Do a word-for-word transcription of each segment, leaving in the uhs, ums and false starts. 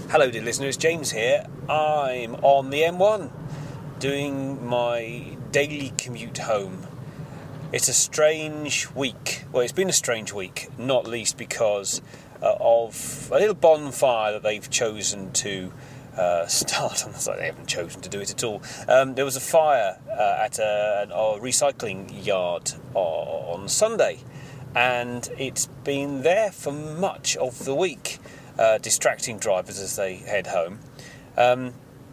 Hello dear listeners, James here. I'm on the M one doing my daily commute home. It's a strange week. Well, it's been a strange week, not least because uh, of a little bonfire that they've chosen to uh, start on the site. They haven't chosen to do it at all. Um, there was a fire uh, at a, a recycling yard on Sunday, and it's been there for much of the week. Uh, distracting drivers as they head home. Um,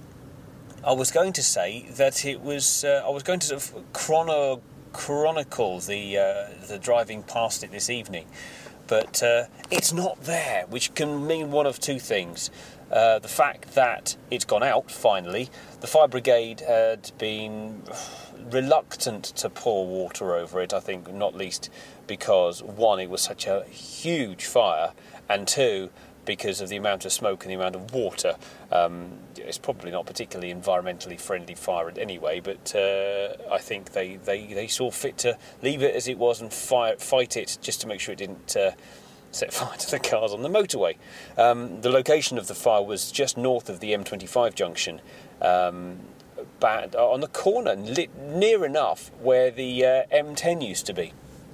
I was going to say that it was. Uh, I was going to sort of chrono, chronicle the uh, the driving past it this evening, but uh, it's not there, which can mean one of two things: uh, the fact that it's gone out finally. The fire brigade had been reluctant to pour water over it. I think not least because one, it was such a huge fire, and two, because of the amount of smoke and the amount of water. Um, it's probably not particularly environmentally friendly fire anyway, but uh, I think they, they, they saw fit to leave it as it was and fire, fight it just to make sure it didn't uh, set fire to the cars on the motorway. Um, the location of the fire was just north of the M twenty-five junction, um, bad, on the corner, lit, near enough where the uh, M ten used to be.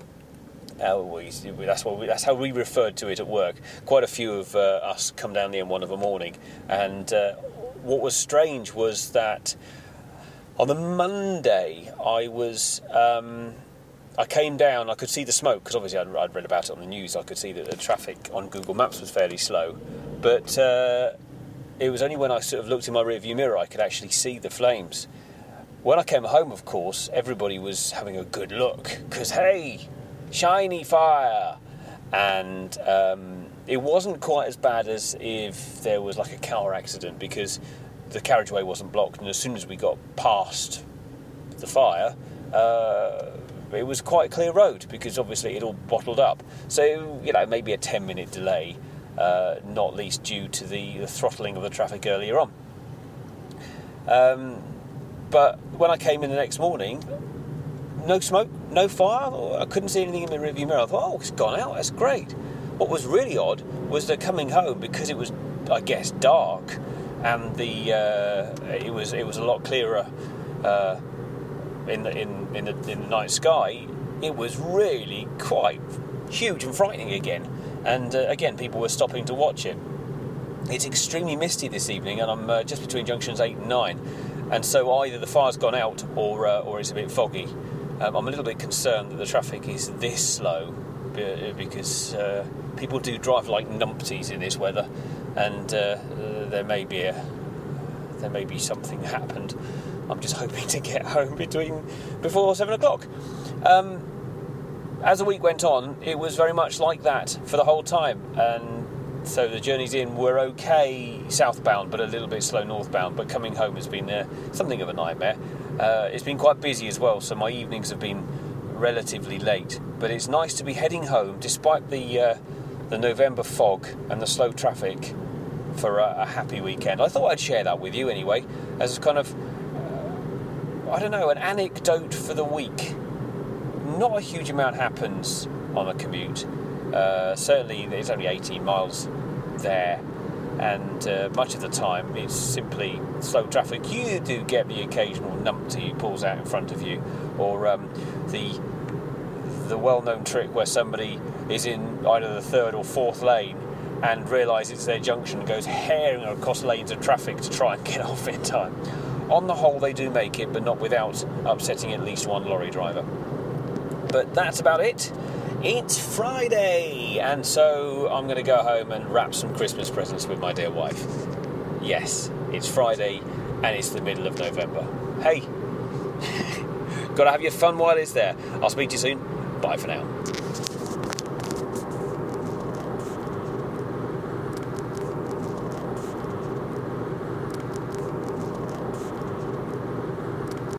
Uh, we, that's what we, that's how we referred to it at work. Quite a few of uh, us come down the M one of a morning, and uh, what was strange was that on the Monday I was um, I came down. I could see the smoke because obviously I'd, I'd read about it on the news. I could see that the traffic on Google Maps was fairly slow, but uh, it was only when I sort of looked in my rearview mirror I could actually see the flames. When I came home, of course, everybody was having a good look because hey, shiny fire, and um, it wasn't quite as bad as if there was like a car accident because the carriageway wasn't blocked, and as soon as we got past the fire, uh, it was quite a clear road because obviously it all bottled up. So, you know, maybe a ten minute delay, uh, not least due to the, the throttling of the traffic earlier on. Um, but when I came in the next morning, no smoke, no fire. I couldn't see anything in the rearview mirror. I thought, oh, it's gone out. That's great. What was really odd was that coming home, because it was, I guess, dark, and the uh, it was it was a lot clearer uh, in the in in the, in the night sky. It was really quite huge and frightening again. And uh, again, people were stopping to watch it. It's extremely misty this evening, and I'm uh, just between junctions eight and nine, and so either the fire's gone out or uh, or it's a bit foggy. Um, I'm a little bit concerned that the traffic is this slow because uh, people do drive like numpties in this weather, and uh, uh, there may be a there may be something happened. I'm just hoping to get home between before seven o'clock. Um, as the week went on, it was very much like that for the whole time, and so the journeys in were okay southbound, but a little bit slow northbound. But coming home has been uh, something of a nightmare. Uh, it's been quite busy as well, so my evenings have been relatively late. But it's nice to be heading home, despite the uh, the November fog and the slow traffic, for a, a happy weekend. I thought I'd share that with you anyway, as kind of, uh, I don't know, an anecdote for the week. Not a huge amount happens on a commute. Uh, certainly, there's only eighteen miles there. And uh, much of the time it's simply slow traffic. You do get the occasional numpty who pulls out in front of you, or um, the the well-known trick where somebody is in either the third or fourth lane and realises it's their junction and goes herring across lanes of traffic to try and get off in time. On the whole, they do make it, but not without upsetting at least one lorry driver. But that's about it. It's Friday, and so I'm going to go home and wrap some Christmas presents with my dear wife. Yes, it's Friday, and it's the middle of November. Hey, got to have your fun while it's there. I'll speak to you soon. Bye for now.